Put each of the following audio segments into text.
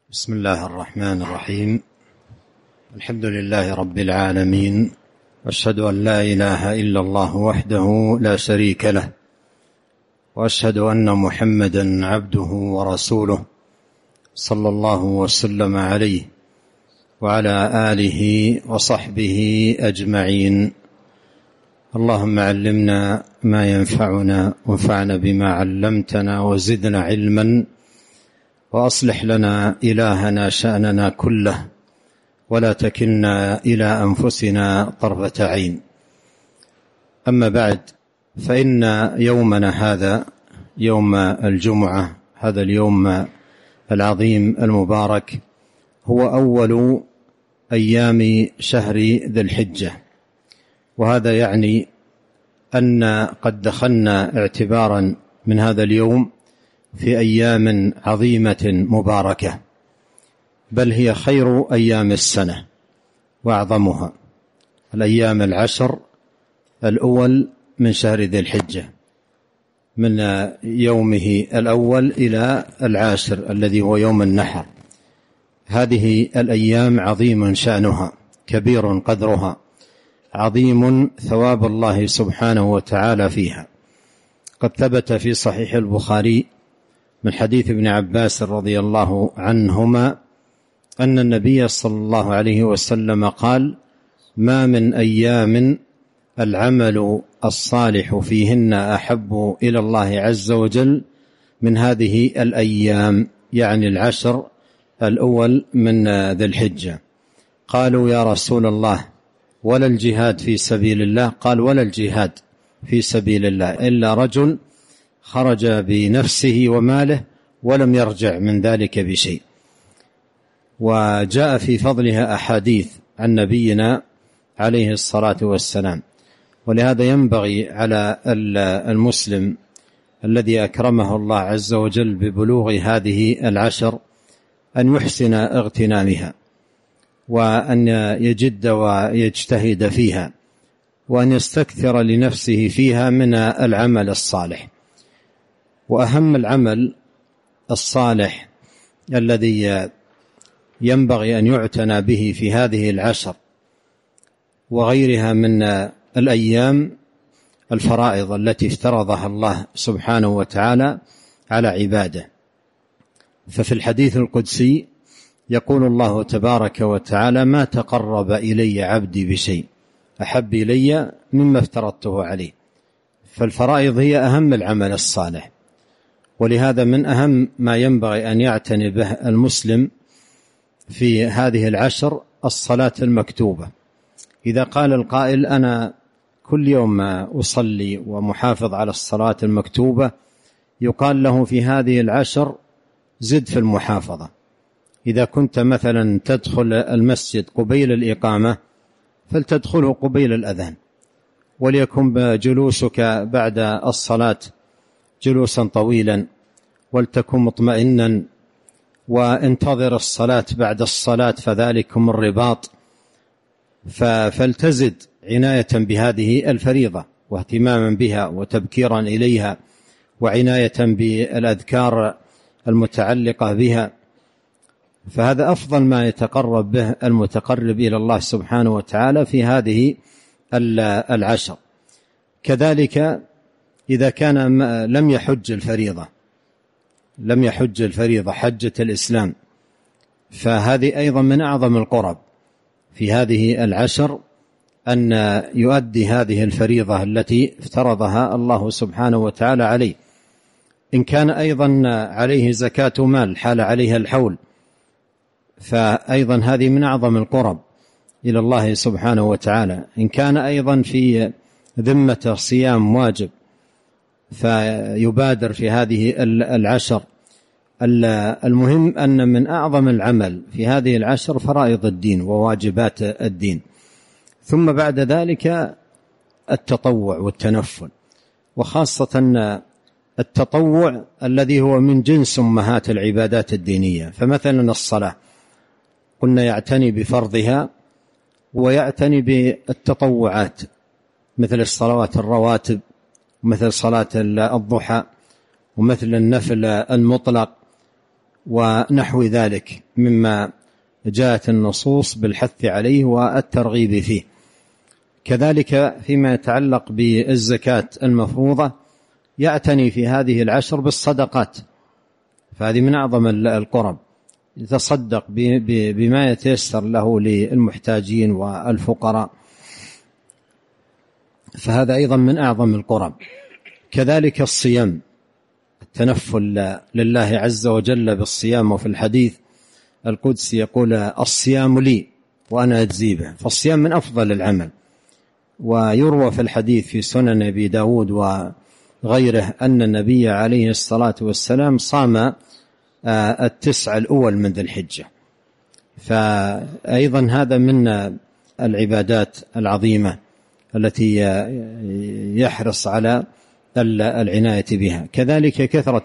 بسم الله الرحمن الرحيم. الحمد لله رب العالمين، وأشهد أن لا إله إلا الله وحده لا شريك له، وأشهد أن محمدا عبده ورسوله صلى الله وسلم عليه وعلى آله وصحبه أجمعين. اللهم علمنا ما ينفعنا وانفعنا بما علمتنا وزدنا علما، وأصلح لنا إلهنا شأننا كله، ولا تكلنا إلى أنفسنا طرفة عين. أما بعد، فإن يومنا هذا يوم الجمعة، هذا اليوم العظيم المبارك، هو أول أيام شهر ذي الحجة، وهذا يعني أن قد دخلنا اعتبارا من هذا اليوم في أيام عظيمة مباركة، بل هي خير أيام السنة وأعظمها، الأيام العشر الأول من شهر ذي الحجة، من يومه الأول إلى العاشر الذي هو يوم النحر. هذه الأيام عظيم شأنها، كبير قدرها، عظيم ثواب الله سبحانه وتعالى فيها. قد ثبت في صحيح البخاري من حديث ابن عباس رضي الله عنهما أن النبي صلى الله عليه وسلم قال: ما من أيام العمل الصالح فيهن أحب إلى الله عز وجل من هذه الأيام، يعني العشر الأول من ذي الحجة. قالوا: يا رسول الله، ولا الجهاد في سبيل الله؟ قال: ولا الجهاد في سبيل الله إلا رجل خرج بنفسه وماله ولم يرجع من ذلك بشيء. وجاء في فضلها أحاديث عن نبينا عليه الصلاة والسلام. ولهذا ينبغي على المسلم الذي أكرمه الله عز وجل ببلوغ هذه العشر أن يحسن اغتنامها، وأن يجد ويجتهد فيها، وأن يستكثر لنفسه فيها من العمل الصالح. وأهم العمل الصالح الذي ينبغي أن يعتنى به في هذه العشر وغيرها من الأيام الفرائض التي افترضها الله سبحانه وتعالى على عباده. ففي الحديث القدسي يقول الله تبارك وتعالى: ما تقرب إلي عبدي بشيء أحب إلي مما افترضته عليه. فالفرائض هي أهم العمل الصالح، ولهذا من أهم ما ينبغي أن يعتني به المسلم في هذه العشر الصلاة المكتوبة. إذا قال القائل: أنا كل يوم أصلي ومحافظ على الصلاة المكتوبة، يقال له في هذه العشر زد في المحافظة. إذا كنت مثلا تدخل المسجد قبيل الإقامة فلتدخله قبيل الأذان، وليكن جلوسك بعد الصلاة جلوسا طويلا، ولتكن مطمئنا، وانتظر الصلاة بعد الصلاة، فذلكم الرباط. فلتزد عناية بهذه الفريضة واهتماما بها وتبكيرا إليها، وعناية بالأذكار المتعلقة بها. فهذا أفضل ما يتقرب به المتقرب إلى الله سبحانه وتعالى في هذه العشر. كذلك إذا كان لم يحج الفريضة حجة الإسلام، فهذه أيضا من أعظم القرب في هذه العشر أن يؤدي هذه الفريضة التي افترضها الله سبحانه وتعالى عليه. إن كان أيضا عليه زكاة مال حال عليها الحول، فأيضا هذه من أعظم القرب إلى الله سبحانه وتعالى. إن كان أيضا في ذمة صيام واجب فيبادر في هذه العشر. المهم أن من أعظم العمل في هذه العشر فرائض الدين وواجبات الدين، ثم بعد ذلك التطوع والتنفل، وخاصة التطوع الذي هو من جنس أمهات العبادات الدينية. فمثلا الصلاة قلنا يعتني بفرضها ويعتني بالتطوعات مثل الصلوات الرواتب، مثل صلاة الضحى، ومثل النفل المطلق، ونحو ذلك مما جاءت النصوص بالحث عليه والترغيب فيه. كذلك فيما يتعلق بالزكاة المفروضة يعتني في هذه العشر بالصدقات، فهذه من أعظم القرب، يتصدق بما يتيسر له للمحتاجين والفقراء، فهذا أيضا من أعظم القرب. كذلك الصيام، التنفل لله عز وجل بالصيام، وفي الحديث القدسي يقول الصيام لي وأنا أجزي به، فالصيام من أفضل العمل. ويروى في الحديث في سنن أبي داود وغيره أن النبي عليه الصلاة والسلام صام 9 الأول من ذي الحجة، فأيضا هذا من العبادات العظيمة التي يحرص على العناية بها. كذلك كثرة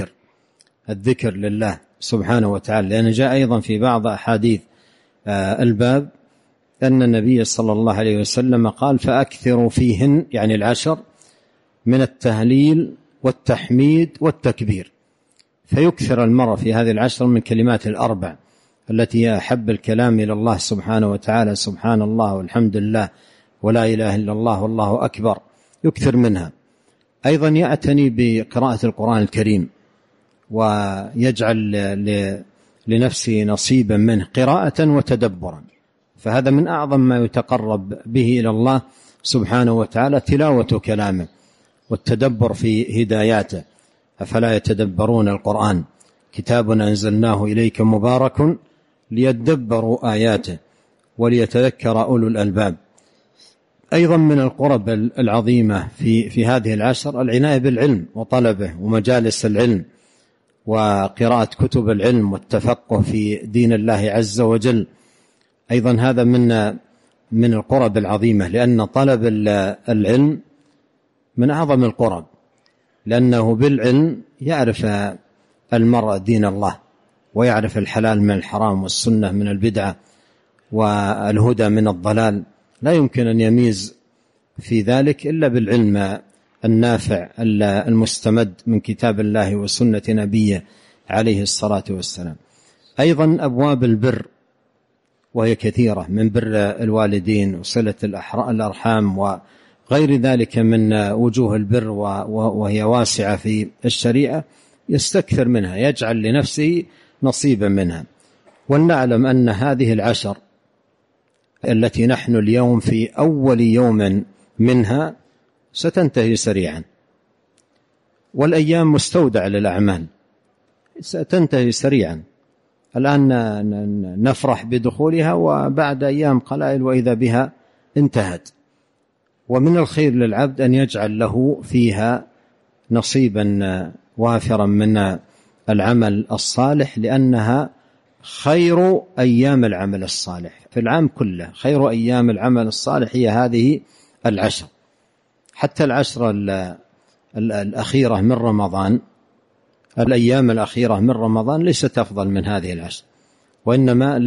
الذكر لله سبحانه وتعالى، لأن جاء أيضا في بعض أحاديث الباب أن النبي صلى الله عليه وسلم قال فأكثروا فيهن، يعني العشر، من التهليل والتحميد والتكبير، فيكثر المرء في هذه العشر من كلمات الأربع التي هي أحب الكلام إلى الله سبحانه وتعالى، سبحان الله والحمد لله ولا إله إلا الله والله أكبر، يكثر منها. أيضا يعتني بقراءة القرآن الكريم ويجعل لنفسه نصيبا منه قراءة وتدبرا، فهذا من أعظم ما يتقرب به إلى الله سبحانه وتعالى، تلاوة كلامه والتدبر في هداياته. أفلا يتدبرون القرآن كتاب أنزلناه إليك مبارك ليدبروا آياته وليتذكر أولو الألباب. أيضا من القرب العظيمة في هذه العشر العناية بالعلم وطلبه ومجالس العلم وقراءة كتب العلم والتفقه في دين الله عز وجل، أيضا هذا من القرب العظيمة، لأن طلب العلم من أعظم القرب، لأنه بالعلم يعرف المرء دين الله ويعرف الحلال من الحرام والسنة من البدعة والهدى من الضلال، لا يمكن أن يميز في ذلك إلا بالعلم النافع المستمد من كتاب الله وسنة نبيه عليه الصلاة والسلام. أيضا أبواب البر وهي كثيرة، من بر الوالدين وصلة الأرحام وغير ذلك من وجوه البر، وهي واسعة في الشريعة، يستكثر منها، يجعل لنفسه نصيبا منها. ولنعلم أن هذه العشر التي نحن اليوم في أول يوم منها ستنتهي سريعا، والأيام مستودع للأعمال ستنتهي سريعا. الآن نفرح بدخولها وبعد أيام قلائل وإذا بها انتهت. ومن الخير للعبد أن يجعل له فيها نصيبا وافرا من العمل الصالح، لأنها خير أيام العمل الصالح في العام كله. خير أيام العمل الصالح هي هذه العشر، حتى العشر الأخيرة من رمضان، الأيام الأخيرة من رمضان ليست أفضل من هذه العشر، وإنما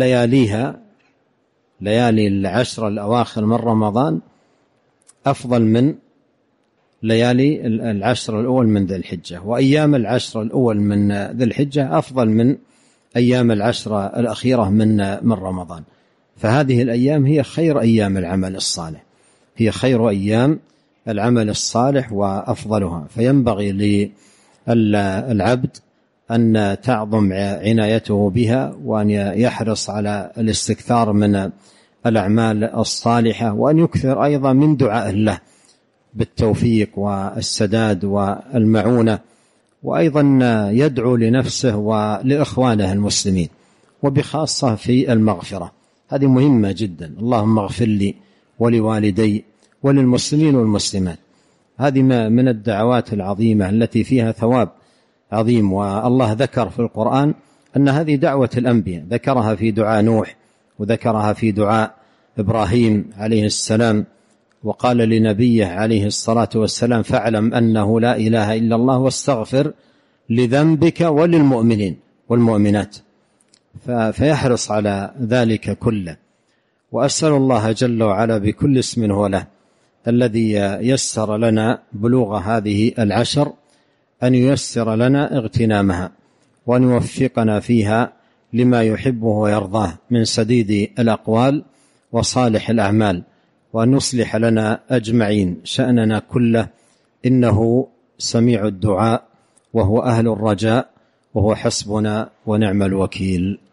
ليالي العشر الأواخر من رمضان أفضل من ليالي العشر الأول من ذي الحجة، وأيام العشر الأول من ذي الحجة أفضل من أيام العشر الأخيرة من رمضان. فهذه الأيام هي خير أيام العمل الصالح، هي خير أيام العمل الصالح وأفضلها. فينبغي للعبد أن تعظم عنايته بها، وأن يحرص على الاستكثار من الأعمال الصالحة، وأن يكثر أيضا من دعاء الله بالتوفيق والسداد والمعونة، وأيضا يدعو لنفسه ولإخوانه المسلمين، وبخاصة في المغفرة، هذه مهمة جدا. اللهم اغفر لي ولوالدي وللمسلمين والمسلمات، هذه من الدعوات العظيمة التي فيها ثواب عظيم. والله ذكر في القرآن أن هذه دعوة الأنبياء، ذكرها في دعاء نوح وذكرها في دعاء إبراهيم عليه السلام، وقال لنبيه عليه الصلاة والسلام فاعلم أنه لا إله إلا الله واستغفر لذنبك وللمؤمنين والمؤمنات، فيحرص على ذلك كله. وأسأل الله جل وعلا بكل اسم هو له الذي يسر لنا بلوغ هذه العشر أن ييسر لنا اغتنامها، وأن يوفقنا فيها لما يحبه ويرضاه من سديد الأقوال وصالح الأعمال، وأن يصلح لنا أجمعين شأننا كله، إنه سميع الدعاء وهو أهل الرجاء وهو حسبنا ونعم الوكيل.